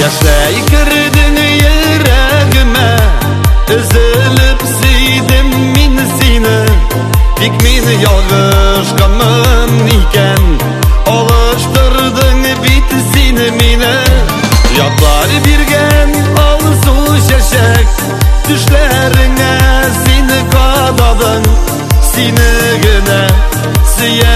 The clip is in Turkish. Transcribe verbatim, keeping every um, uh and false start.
Yaşay girdin yüreğime, üzülüp siydim min seni. Dik min yalgış gamın iken, alıştırdın bitsin mine. Yatlar birgen alsu şeşek, düşlerine seni kadadın. Seni güne siye